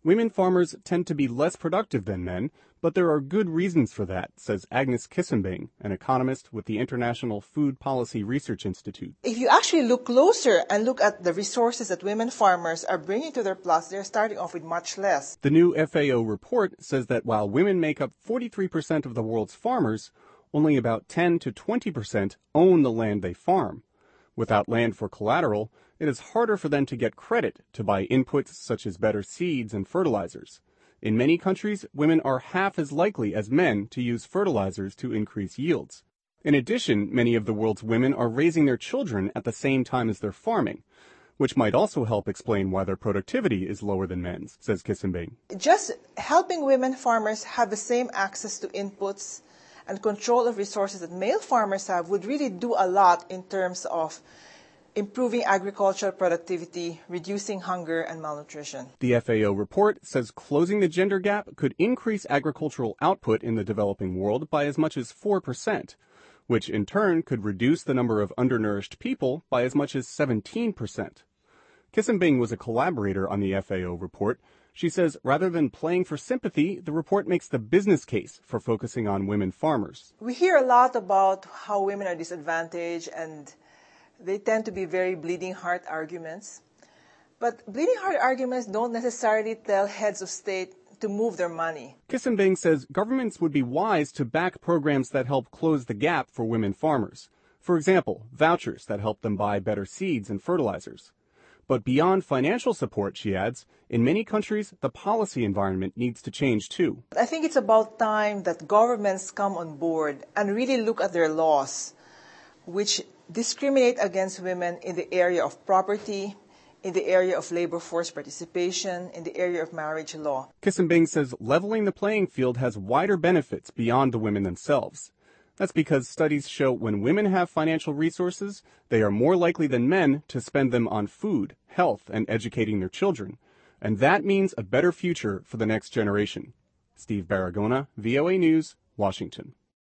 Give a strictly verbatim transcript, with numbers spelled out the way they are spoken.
Women farmers tend to be less productive than men, but there are good reasons for that, says Agnes Kissenbing, an economist with the International Food Policy Research Institute. If you actually look closer and look at the resources that women farmers are bringing to their plots, they're starting off with much less. The new F A O report says that while women make up forty-three percent of the world's farmers, only about ten to twenty percent own the land they farm. Without land for collateral, it is harder for them to get credit to buy inputs such as better seeds and fertilizers. In many countries, women are half as likely as men to use fertilizers to increase yields. In addition, many of the world's women are raising their children at the same time as they're farming, which might also help explain why their productivity is lower than men's, says Kissenbing. Just helping women farmers have the same access to inputs and control of resources that male farmers have would really do a lot in terms of improving agricultural productivity, reducing hunger and malnutrition. The F A O report says closing the gender gap could increase agricultural output in the developing world by as much as four percent, which in turn could reduce the number of undernourished people by as much as seventeen percent. Kissenbing was a collaborator on the F A O report. She says rather than playing for sympathy, the report makes the business case for focusing on women farmers. We hear a lot about how women are disadvantaged, and they tend to be very bleeding heart arguments. But bleeding heart arguments don't necessarily tell heads of state to move their money. Kissenbing says governments would be wise to back programs that help close the gap for women farmers. For example, vouchers that help them buy better seeds and fertilizers. But beyond financial support, she adds, in many countries, the policy environment needs to change too. I think it's about time that governments come on board and really look at their laws, which discriminate against women in the area of property, in the area of labor force participation, in the area of marriage law. Kissenbing says leveling the playing field has wider benefits beyond the women themselves. That's because studies show when women have financial resources, they are more likely than men to spend them on food, health, and educating their children. And that means a better future for the next generation. Steve Baragona, V O A News, Washington.